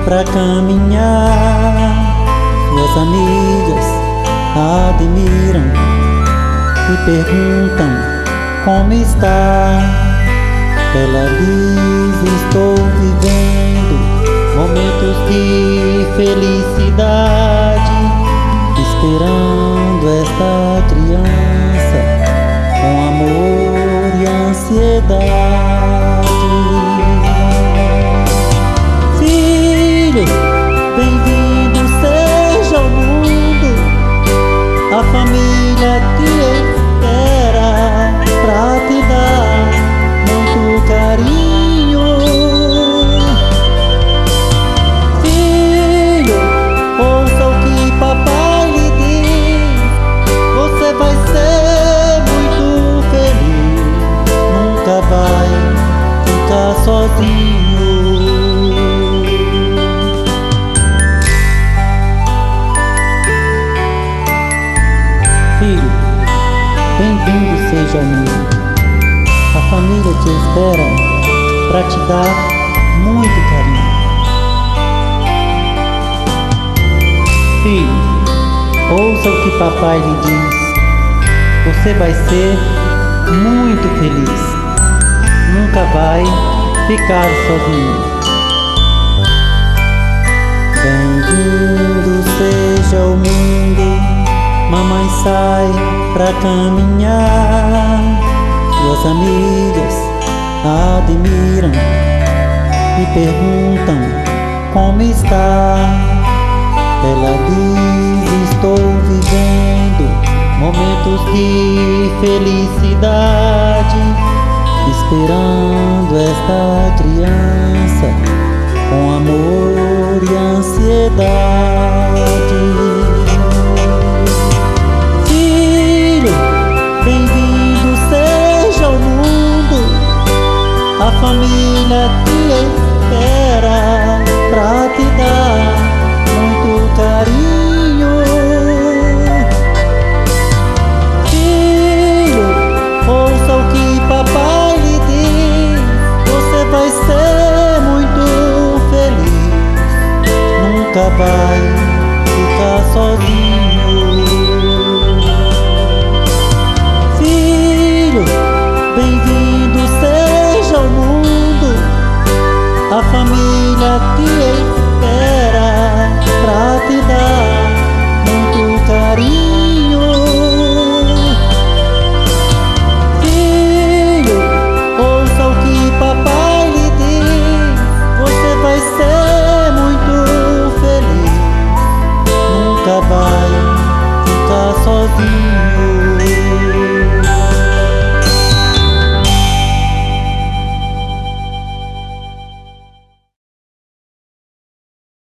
pra caminhar. Suas amigas admiram e perguntam como está. Ela diz: estou vivendo momentos de felicidade, esperando esta criança com amor e ansiedade. Filho, bem-vindo seja ao mundo, a família te espera pra te dar muito carinho. Filho, ouça o que papai lhe diz, você vai ser muito feliz, nunca vai ficar sozinho. Filho, bem-vindo seja ao mundo, a família te espera pra te dar muito carinho. Filho, ouça o que papai lhe diz, você vai ser muito feliz, nunca vai ficar sozinho. Bem-vindo seja ao mundo, mamãe sai pra caminhar. Suas amigas admiram e perguntam como está. Ela diz: estou vivendo momentos de felicidade, esperando esta criança com amor e ansiedade. Filho, bem-vindo seja ao mundo, a família te espera pra te dar muito carinho. Filho, ouça o que papai lhe diz, você vai ser muito feliz, nunca vai ficar sozinho. Filho, bem-vindo seja ao mundo, a família te